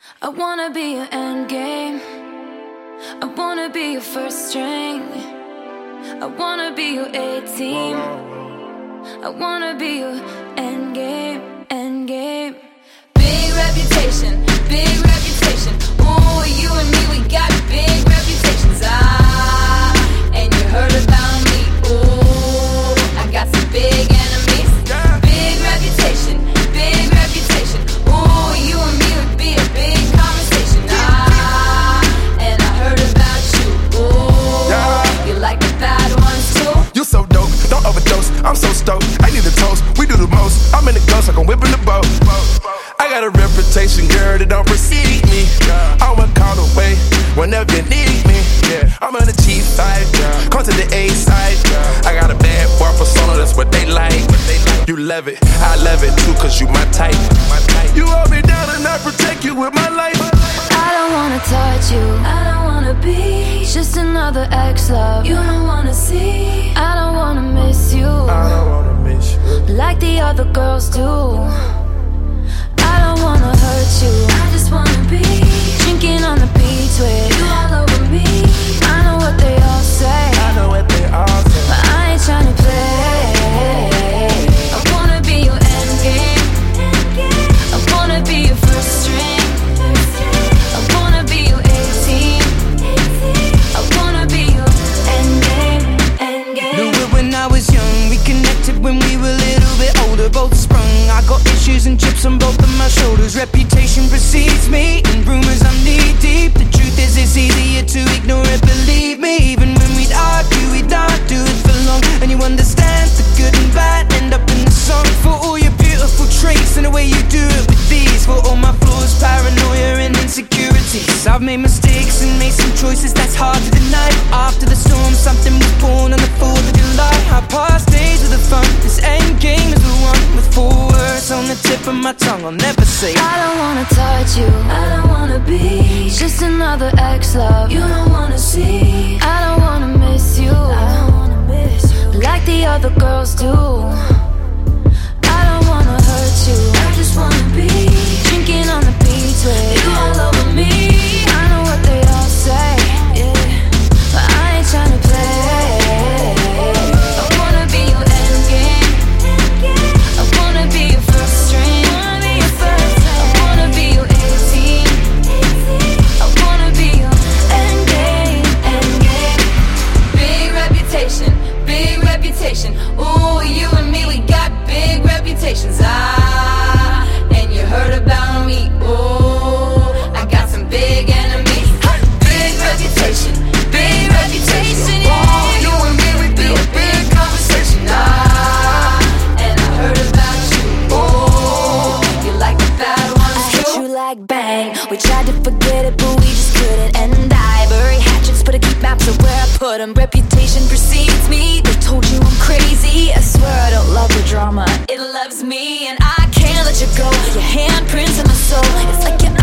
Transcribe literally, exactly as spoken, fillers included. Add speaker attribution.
Speaker 1: I wanna be your endgame. I wanna be your first string. I wanna be your A-team. I wanna be your endgame, endgame. Big reputation, big reputation. Ooh, you and me, we got big reputations. Ah, and you heard about me. Ooh, I got some big enemies. Big reputation, big reputation. Ooh, you and me would be a big conversation. Ah, and I heard about you. Ooh, you like the bad ones too?
Speaker 2: You so dope, don't overdose. I'm so stoked, I need a toast. We do the most. I'm in the ghost like I'm whipping the boat. I got a reputation, girl, that don't precede me. I'ma call away whenever you need me. I'm on the cheap side, come to the A side. I got a bad boy persona, that's what they like. You love it, I love it too, cause you my type. You hold me down and I protect you with my life.
Speaker 1: I don't wanna touch you, I don't wanna be just another ex-love you don't wanna see. I don't wanna miss you,
Speaker 2: I don't wanna miss you
Speaker 1: like the other girls do. I don't wanna hurt you, I just wanna be drinking on the beach with you all over me. I know what they all say,
Speaker 2: I know what they all say,
Speaker 1: but I ain't tryna play. I wanna be your endgame. I wanna be your first string. I wanna be your A-team. I wanna be your endgame, endgame.
Speaker 3: Knew it when I was young, we connected when we were a little bit older. Both sprung, I got issues and chips on both of my shoulders. Reputation precedes me, and rumors I'm knee deep. The truth is it's easier to ignore it, believe me. Even when we'd argue, we'd not do it for long. And you understand the good and bad end up in the song. For all your beautiful traits and the way you do it with these. For all my flaws, paranoia and insecurities. I've made mistakes and made some choices that's hard to deny. After the storm, something was born on the fourth of July. Our past days were the fun, this end game is the one with four words on the tip of my tongue, I'll never say.
Speaker 1: I don't wanna touch you, I don't wanna be just another ex-love you don't wanna see. I don't wanna miss you, I don't wanna miss you like the other girls do. I don't wanna hurt you, I just wanna be drinking on the beach with you all over me. I know what they all say, yeah, but I ain't tryna play. I wanna be your endgame. I wanna be your first string. I wanna be your A-team. I wanna be your endgame, endgame. Big reputation, big reputation. Ooh, you and me, we got big reputations. Ah, and you heard about me. Ooh, I got some big enemies. Big reputation, big reputation. Yeah, you and me, we be a big conversation. Ah, and I heard about you. Ooh, you like the bad ones too? I hit you like bang. We tried to forget it, but we just couldn't. And I bury hatchets, but I keep maps of where I put them. Reputation precedes me. They told you I'm crazy. I swear I don't love the drama. It loves me, and I can't let you go. Your handprints in my soul. It's like you're